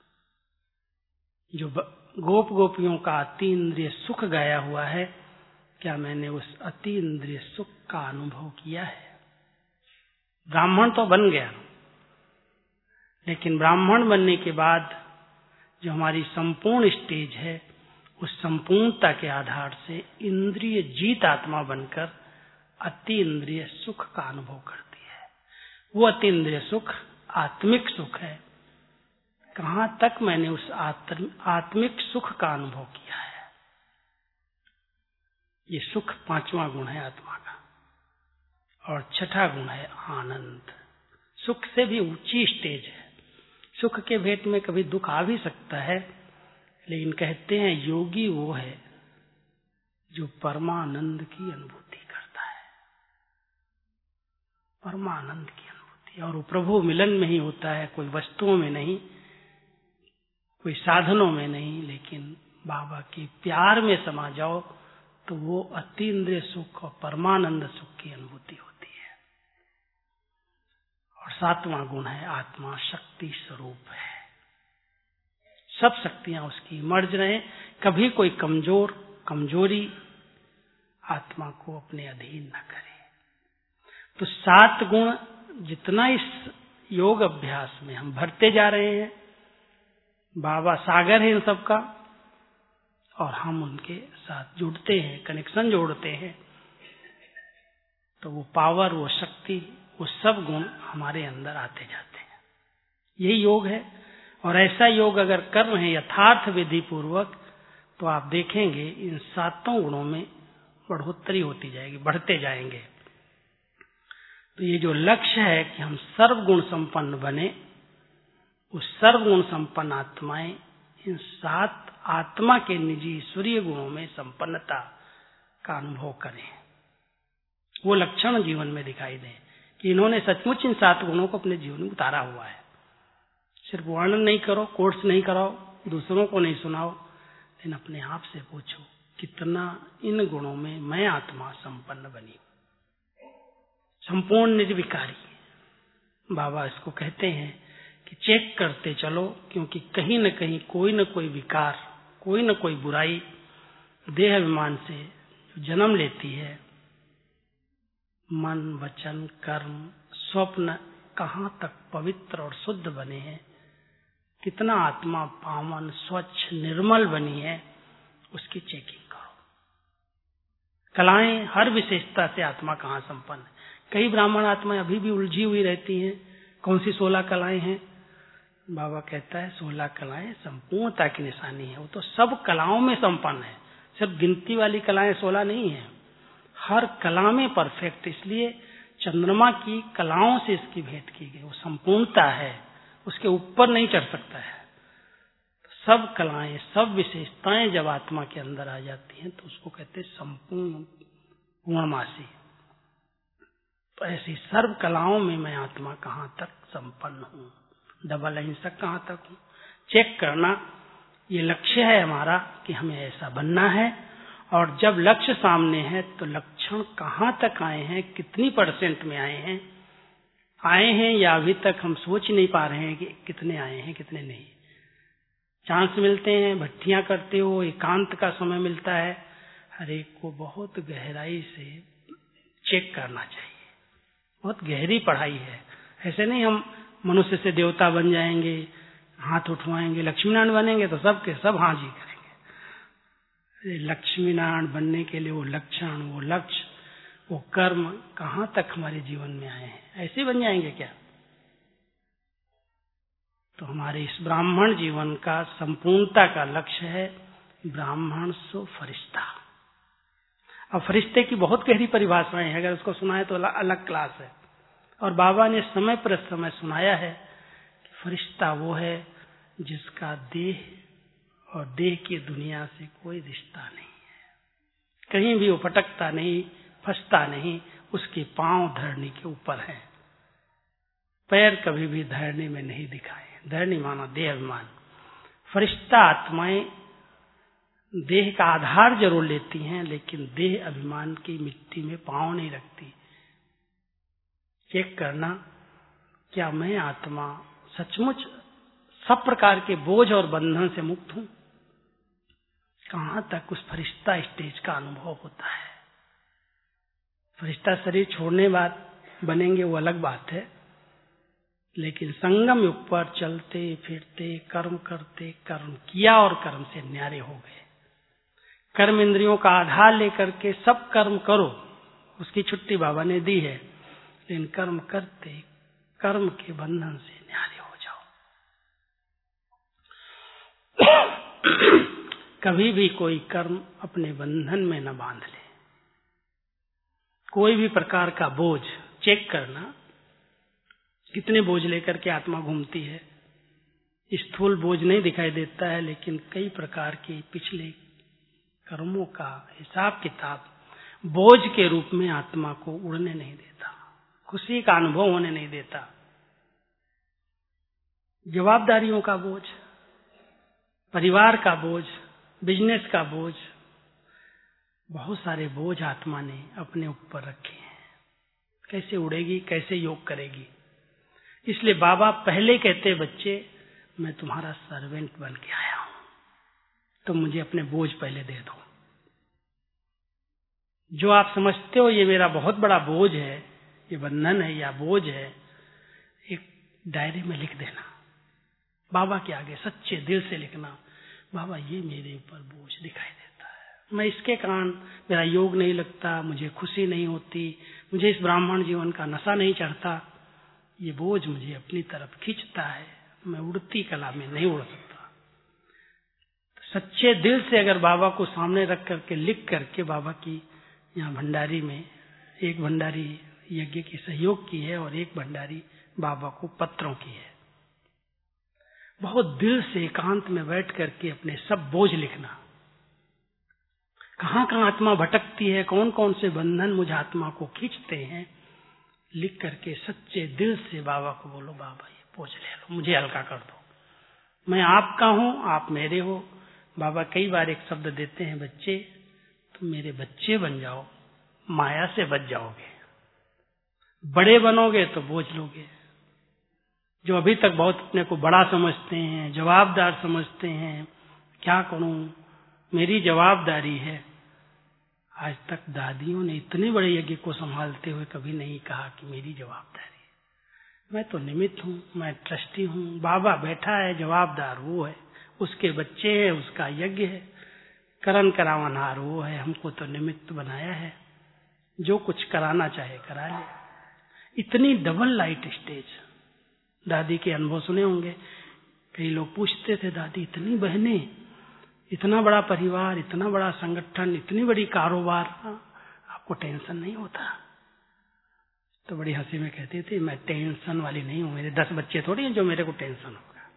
जो गोप गोपियों का अति इंद्रिय सुख गाया हुआ है, क्या मैंने उस अति इंद्रिय सुख का अनुभव किया है? ब्राह्मण तो बन गया, लेकिन ब्राह्मण बनने के बाद जो हमारी संपूर्ण स्टेज है, उस संपूर्णता के आधार से इंद्रिय जीत आत्मा बनकर अति इंद्रिय सुख का अनुभव करती है। वो अति इंद्रिय सुख आत्मिक सुख है। कहां तक मैंने उस आत्म, आत्मिक सुख का अनुभव किया है? ये सुख पांचवा गुण है आत्मा का, और छठा गुण है आनंद। सुख से भी ऊंची स्टेज है। सुख के भेंट में कभी दुख आ भी सकता है, लेकिन कहते हैं योगी वो है जो परमानंद की अनुभूति करता है। परमानंद की अनुभूति, और वो प्रभु मिलन में ही होता है, कोई वस्तुओं में नहीं, कोई साधनों में नहीं, लेकिन बाबा के प्यार में समा जाओ तो वो अतीन्द्रिय सुख और परमानंद सुख की अनुभूति होती है। और सातवां गुण है आत्मा शक्ति स्वरूप है। सब शक्तियां उसकी मर्ज रहे, कभी कोई कमजोर कमजोरी आत्मा को अपने अधीन न करे। तो सात गुण जितना इस योग अभ्यास में हम भरते जा रहे हैं, बाबा सागर है इन सबका, और हम उनके साथ जुड़ते हैं, कनेक्शन जोड़ते हैं, तो वो पावर, वो शक्ति, वो सब गुण हमारे अंदर आते जाते हैं। यही योग है। और ऐसा योग अगर कर रहे हैं यथार्थ विधि पूर्वक, तो आप देखेंगे इन सातों गुणों में बढ़ोतरी होती जाएगी, बढ़ते जाएंगे। तो ये जो लक्ष्य है कि हम सर्वगुण संपन्न बने, उस सर्वगुण संपन्न आत्माएं इन सात आत्मा के निजी ईश्वरीय गुणों में संपन्नता का अनुभव करें, वो लक्षण जीवन में दिखाई दे कि इन्होंने सचमुच इन सात गुणों को अपने जीवन में उतारा हुआ है। सिर्फ वर्णन नहीं करो, कोर्स नहीं कराओ, दूसरों को नहीं सुनाओ, लेकिन अपने आप से पूछो कितना इन गुणों में मैं आत्मा संपन्न बनी, संपूर्ण निर्विकारी। बाबा इसको कहते हैं कि चेक करते चलो, क्योंकि कहीं न कहीं कोई न कोई विकार, कोई न कोई बुराई देह अभिमान से जन्म लेती है। मन, वचन, कर्म, स्वप्न कहाँ तक पवित्र और शुद्ध बने हैं, कितना आत्मा पावन, स्वच्छ, निर्मल बनी है, उसकी चेकिंग करो। कलाएं, हर विशेषता से आत्मा कहाँ संपन्न है। कई ब्राह्मण आत्माएं अभी भी उलझी हुई रहती हैं, कौन सी सोलह कलाएं हैं? बाबा कहता है सोलह कलाएं संपूर्णता की निशानी है। वो तो सब कलाओं में संपन्न है, सिर्फ गिनती वाली कलाएं सोलह नहीं है, हर कला में परफेक्ट। इसलिए चंद्रमा की कलाओं से इसकी भेंट की गई, वो संपूर्णता है, उसके ऊपर नहीं चढ़ सकता है। सब कलाएं, सब विशेषताएं जब आत्मा के अंदर आ जाती हैं तो उसको कहते हैं संपूर्ण पूर्णमासी। तो ऐसी सर्व कलाओं में मैं आत्मा कहाँ तक संपन्न हूँ, डबल अहिंसक कहाँ तक हूँ, चेक करना। ये लक्ष्य है हमारा कि हमें ऐसा बनना है। और जब लक्ष्य सामने है तो लक्षण कहाँ तक आए हैं, कितनी परसेंट में आए हैं, आए हैं या अभी तक हम सोच नहीं पा रहे हैं कि कितने आए हैं कितने नहीं। चांस मिलते हैं, भट्टियां करते हो, एकांत का समय मिलता है, हर एक को बहुत गहराई से चेक करना चाहिए। बहुत गहरी पढ़ाई है। ऐसे नहीं हम मनुष्य से देवता बन जाएंगे, हाथ उठवाएंगे, लक्ष्मी नारायण बनेंगे तो सब के सब हाँ जी करेंगे। लक्ष्मी नारायण बनने के लिए वो लक्षण, वो लक्ष्य, वो कर्म कहाँ तक हमारे जीवन में आए हैं, ऐसे बन जाएंगे क्या? तो हमारे इस ब्राह्मण जीवन का संपूर्णता का लक्ष्य है ब्राह्मण सो फरिश्ता। अब फरिश्ते की बहुत गहरी परिभाषाएं हैं, अगर उसको सुनाए तो अलग क्लास है। और बाबा ने समय पर समय सुनाया है कि फरिश्ता वो है जिसका देह और देह की दुनिया से कोई रिश्ता नहीं है, कहीं भी वो फटकता नहीं, फंसता नहीं, उसके पांव धरनी के ऊपर है, पैर कभी भी धरनी में नहीं दिखाए। धरनी माना देह अभिमान। फरिश्ता आत्माएं देह का आधार जरूर लेती हैं, लेकिन देह अभिमान की मिट्टी में पांव नहीं रखती। चेक करना, क्या मैं आत्मा सचमुच सब प्रकार के बोझ और बंधन से मुक्त हूं? कहां तक उस फरिश्ता स्टेज का अनुभव होता है। फरिश्ता शरीर छोड़ने बाद बनेंगे वो अलग बात है, लेकिन संगम युग पर चलते फिरते कर्म करते, कर्म किया और कर्म से न्यारे हो गए। कर्म इंद्रियों का आधार लेकर के सब कर्म करो, उसकी छुट्टी बाबा ने दी है, लेकिन कर्म करते कर्म के बंधन से न्यारे हो जाओ। कभी भी कोई कर्म अपने बंधन में न बांध ले। कोई भी प्रकार का बोझ चेक करना, कितने बोझ लेकर के आत्मा घूमती है। स्थूल बोझ नहीं दिखाई देता है, लेकिन कई प्रकार के पिछले कर्मों का हिसाब किताब बोझ के रूप में आत्मा को उड़ने नहीं देता, खुशी का अनुभव होने नहीं देता। जवाबदारियों का बोझ, परिवार का बोझ, बिजनेस का बोझ, बहुत सारे बोझ आत्मा ने अपने ऊपर रखे हैं। कैसे उड़ेगी, कैसे योग करेगी। इसलिए बाबा पहले कहते, बच्चे मैं तुम्हारा सर्वेंट बन के आया हूं, तो मुझे अपने बोझ पहले दे दो। जो आप समझते हो ये मेरा बहुत बड़ा बोझ है, ये बंधन है या बोझ है, एक डायरी में लिख देना। बाबा के आगे सच्चे दिल से लिखना, बाबा ये मेरे ऊपर बोझ दिखाई देता है, मैं इसके कारण मेरा योग नहीं लगता, मुझे खुशी नहीं होती, मुझे इस ब्राह्मण जीवन का नशा नहीं चढ़ता, ये बोझ मुझे अपनी तरफ खींचता है, मैं उड़ती कला में नहीं उड़ सकता। तो सच्चे दिल से अगर बाबा को सामने रख करके लिख करके, बाबा की यहाँ भंडारी में एक भंडारी यज्ञ के सहयोग की है और एक भंडारी बाबा को पत्रों की है, बहुत दिल से एकांत में बैठ करके अपने सब बोझ लिखना। कहां कहां आत्मा भटकती है, कौन कौन से बंधन मुझे आत्मा को खींचते हैं, लिख करके सच्चे दिल से बाबा को बोलो, बाबा ये बोझ ले लो, मुझे हल्का कर दो, मैं आपका हूं, आप मेरे हो। बाबा कई बार एक शब्द देते हैं, बच्चे तुम मेरे बच्चे बन जाओ, माया से बच जाओगे। बड़े बनोगे तो बोझ लोगे। जो अभी तक बहुत अपने को बड़ा समझते हैं, जवाबदार समझते हैं, क्या करूं, मेरी जवाबदारी है, आज तक दादियों ने इतने बड़े यज्ञ को संभालते हुए कभी नहीं कहा कि मेरी जवाबदारी है। मैं तो निमित्त हूं, मैं ट्रस्टी हूं, बाबा बैठा है, जवाबदार वो है, उसके बच्चे हैं, उसका यज्ञ है, करण करावनहार वो है, हमको तो निमित्त बनाया है, जो कुछ कराना चाहे करा ले। इतनी डबल लाइट स्टेज, दादी के अनुभव सुने होंगे। कई लोग पूछते थे, दादी इतनी बहनें, इतना बड़ा परिवार, इतना बड़ा संगठन, इतनी बड़ी कारोबार, आपको टेंशन नहीं होता? तो बड़ी हंसी में कहती थी, मैं टेंशन वाली नहीं हूं, मेरे दस बच्चे थोड़ी हैं जो मेरे को टेंशन होगा,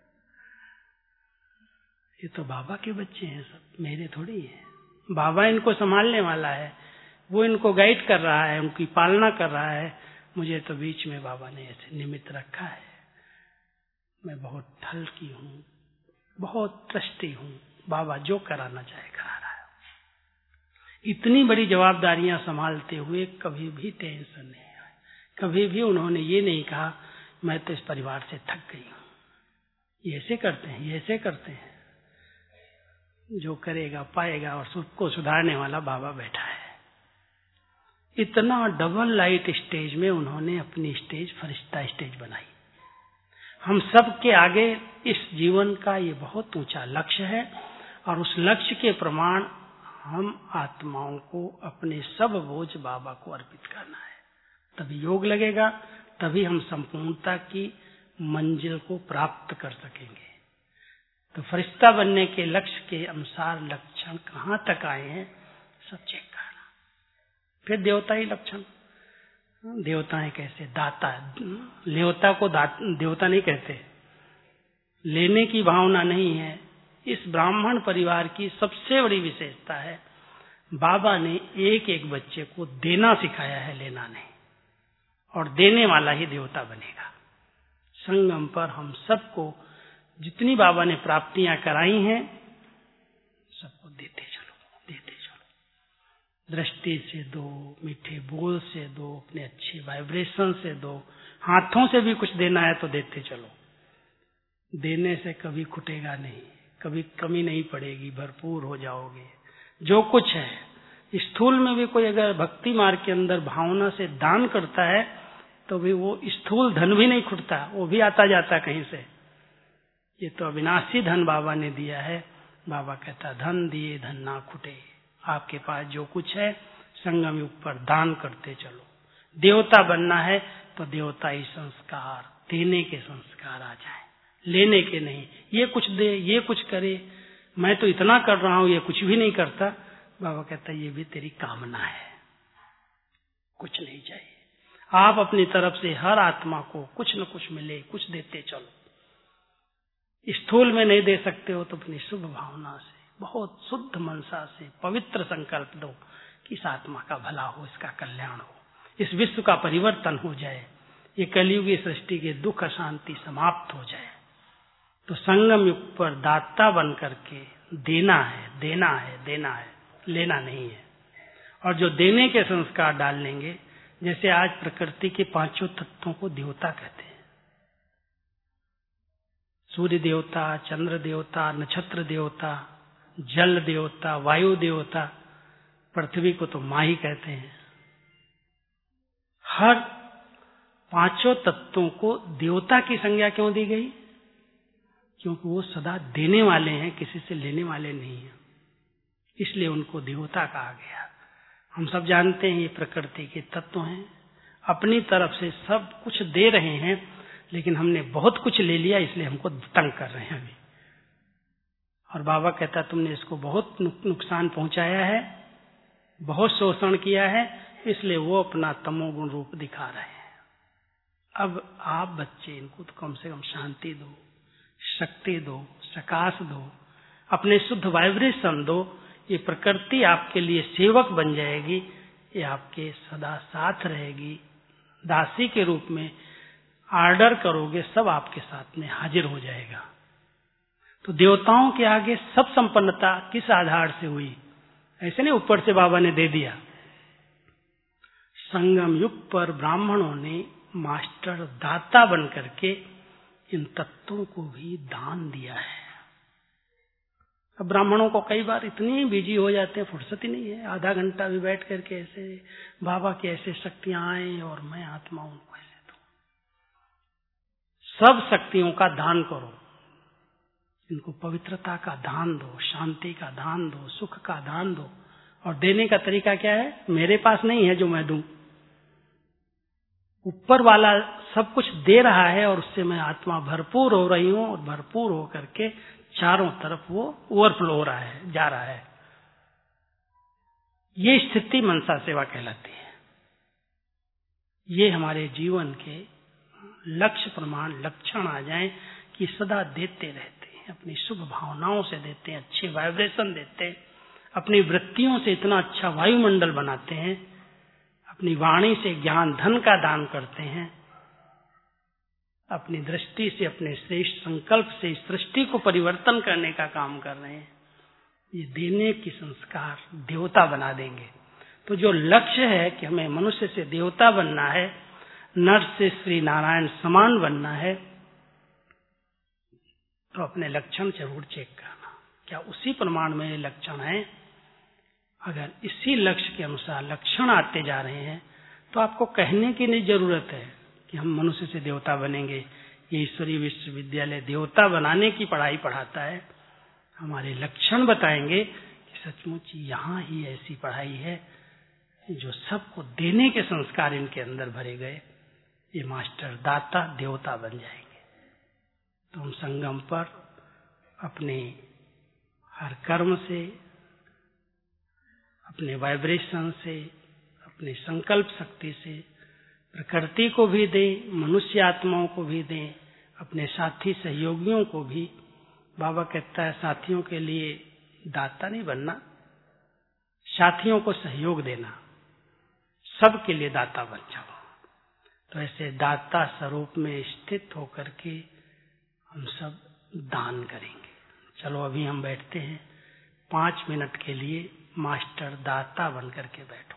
ये तो बाबा के बच्चे हैं, सब मेरे थोड़ी हैं। बाबा इनको संभालने वाला है, वो इनको गाइड कर रहा है, उनकी पालना कर रहा है, मुझे तो बीच में बाबा ने ऐसे निमित्त रखा है। मैं बहुत हल्की हूँ, बहुत ट्रस्टी हूँ, बाबा जो कराना चाहे करा रहा है। इतनी बड़ी जवाबदारियां संभालते हुए कभी भी टेंशन नहीं आई, कभी भी उन्होंने ये नहीं कहा मैं तो इस परिवार से थक गई हूँ, ये ऐसे करते हैं, ये ऐसे करते हैं। जो करेगा पाएगा, और सबको सुधारने वाला बाबा बैठा है। इतना डबल लाइट स्टेज में उन्होंने अपनी स्टेज फरिश्ता स्टेज बनाई। हम सब के आगे इस जीवन का ये बहुत ऊंचा लक्ष्य है, और उस लक्ष्य के प्रमाण हम आत्माओं को अपने सब बोझ बाबा को अर्पित करना है। तभी योग लगेगा, तभी हम संपूर्णता की मंजिल को प्राप्त कर सकेंगे। तो फरिश्ता बनने के लक्ष्य के अनुसार लक्षण कहाँ तक आए हैं सब चेक करना। फिर देवताई लक्षण, देवताएं कैसे, दाता, देवता को देवता नहीं कहते, लेने की भावना नहीं है। इस ब्राह्मण परिवार की सबसे बड़ी विशेषता है, बाबा ने एक एक बच्चे को देना सिखाया है, लेना नहीं, और देने वाला ही देवता बनेगा। संगम पर हम सबको जितनी बाबा ने प्राप्तियां कराई हैं सबको देते चलो, देते चलो। दृष्टि से दो, मीठे बोल से दो, अपने अच्छे वाइब्रेशन से दो, हाथों से भी कुछ देना है तो देते चलो। देने से कभी खुटेगा नहीं, कभी कमी नहीं पड़ेगी, भरपूर हो जाओगे। जो कुछ है स्थूल में भी कोई अगर भक्ति मार्ग के अंदर भावना से दान करता है तो भी वो स्थूल धन भी नहीं खुटता, वो भी आता जाता कहीं से। ये तो अविनाशी धन बाबा ने दिया है। बाबा कहता धन दिए धन ना खुटे। आपके पास जो कुछ है संगम युग पर दान करते चलो। देवता बनना है तो देवता ही संस्कार, देने के संस्कार आ जाए, लेने के नहीं। ये कुछ दे, ये कुछ करे, मैं तो इतना कर रहा हूं, ये कुछ भी नहीं करता। बाबा कहता ये भी तेरी कामना है, कुछ नहीं चाहिए। आप अपनी तरफ से हर आत्मा को कुछ न कुछ मिले, कुछ देते चलो। स्थूल में नहीं दे सकते हो तो अपनी शुभ भावना से, बहुत शुद्ध मनसा से पवित्र संकल्प दो कि इस आत्मा का भला हो, इसका कल्याण हो, इस विश्व का परिवर्तन हो जाए, ये कलियुगी सृष्टि के दुख अशांति समाप्त हो जाए। तो संगम युग पर दाता बन करके देना है, देना है, देना है, लेना नहीं है। और जो देने के संस्कार डाल लेंगे, जैसे आज प्रकृति के पांचों तत्वों को देवता कहते हैं। सूर्य देवता, चंद्र देवता, नक्षत्र देवता, जल देवता, वायु देवता, पृथ्वी को तो माँ ही कहते हैं। हर पांचों तत्वों को देवता की संज्ञा क्यों दी गई? क्योंकि वो सदा देने वाले हैं, किसी से लेने वाले नहीं हैं, इसलिए उनको देवता कहा गया। हम सब जानते हैं ये प्रकृति के तत्व हैं, अपनी तरफ से सब कुछ दे रहे हैं, लेकिन हमने बहुत कुछ ले लिया इसलिए हमको तंग कर रहे हैं अभी। और बाबा कहता तुमने इसको बहुत नुकसान पहुंचाया है, बहुत शोषण किया है, इसलिए वो अपना तमोगुण रूप दिखा रहे हैं। अब आप बच्चे इनको तो कम से कम शांति दो, शक्ति दो, प्रकाश दो, अपने शुद्ध वाइब्रेशन दो। ये प्रकृति आपके लिए सेवक बन जाएगी, ये आपके सदा साथ रहेगी। दासी के रूप में आर्डर करोगे, सब आपके साथ में हाजिर हो जाएगा। तो देवताओं के आगे सब संपन्नता किस आधार से हुई? ऐसे नहीं ऊपर से बाबा ने दे दिया। संगम युग पर ब्राह्मणों ने मास्टर दाता बन करके इन तत्वों को भी दान दिया है। अब ब्राह्मणों को कई बार इतनी बिजी हो जाते हैं, फुर्सत ही नहीं है आधा घंटा भी बैठ करके ऐसे बाबा की ऐसे शक्तियां आए और मैं आत्मा उनको ऐसे दूं। सब शक्तियों का दान करो, इनको पवित्रता का दान दो, शांति का दान दो, सुख का दान दो। और देने का तरीका क्या है? मेरे पास नहीं है जो मैं दूं, ऊपर वाला सब कुछ दे रहा है और उससे मैं आत्मा भरपूर हो रही हूं, और भरपूर हो करके चारों तरफ वो ओवरफ्लो हो रहा है, जा रहा है। ये स्थिति मनसा सेवा कहलाती है। ये हमारे जीवन के लक्ष्य प्रमाण लक्षण आ जाएं कि सदा देते रहते हैं, अपनी शुभ भावनाओं से देते हैं, अच्छे वाइब्रेशन देते हैं, अपनी वृत्तियों से इतना अच्छा वायुमंडल बनाते हैं, अपनी वाणी से ज्ञान धन का दान करते हैं, अपनी दृष्टि से, अपने श्रेष्ठ संकल्प से सृष्टि को परिवर्तन करने का काम कर रहे हैं। ये देने की संस्कार देवता बना देंगे। तो जो लक्ष्य है कि हमें मनुष्य से देवता बनना है, नर से श्री नारायण समान बनना है, तो अपने लक्षण जरूर चेक करना, क्या उसी प्रमाण में ये लक्षण है। अगर इसी लक्ष्य के अनुसार लक्षण आते जा रहे हैं तो आपको कहने की नहीं जरूरत है कि हम मनुष्य से देवता बनेंगे। ये ईश्वरीय विश्वविद्यालय देवता बनाने की पढ़ाई पढ़ाता है। हमारे लक्षण बताएंगे कि सचमुच यहाँ ही ऐसी पढ़ाई है जो सबको देने के संस्कार इनके अंदर भरे गए। ये मास्टर दाता देवता बन जाएंगे। तो हम संगम पर अपने हर कर्म से, अपने वाइब्रेशन से, अपने संकल्प शक्ति से प्रकृति को भी दें, मनुष्य आत्माओं को भी दें, अपने साथी सहयोगियों को भी। बाबा कहता है साथियों के लिए दाता नहीं बनना, साथियों को सहयोग देना, सबके लिए दाता बन जाओ। तो ऐसे दाता स्वरूप में स्थित होकर के हम सब दान करेंगे। चलो अभी हम बैठते हैं पांच मिनट के लिए, मास्टर दाता बन करके बैठो।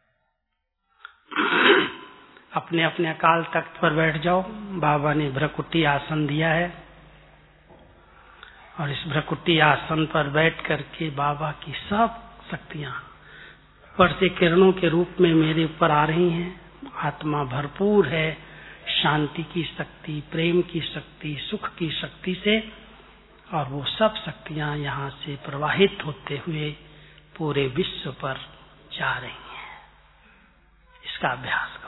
अपने अपने अकाल तख्त पर बैठ जाओ। बाबा ने भ्रकुटी आसन दिया है और इस भ्रकुटी आसन पर बैठ करके बाबा की सब शक्तियां ऊपर से किरणों के रूप में मेरे ऊपर आ रही हैं। आत्मा भरपूर है शांति की शक्ति, प्रेम की शक्ति, सुख की शक्ति से, और वो सब शक्तियां यहाँ से प्रवाहित होते हुए पूरे विश्व पर जा रही हैं। इसका अभ्यास करो।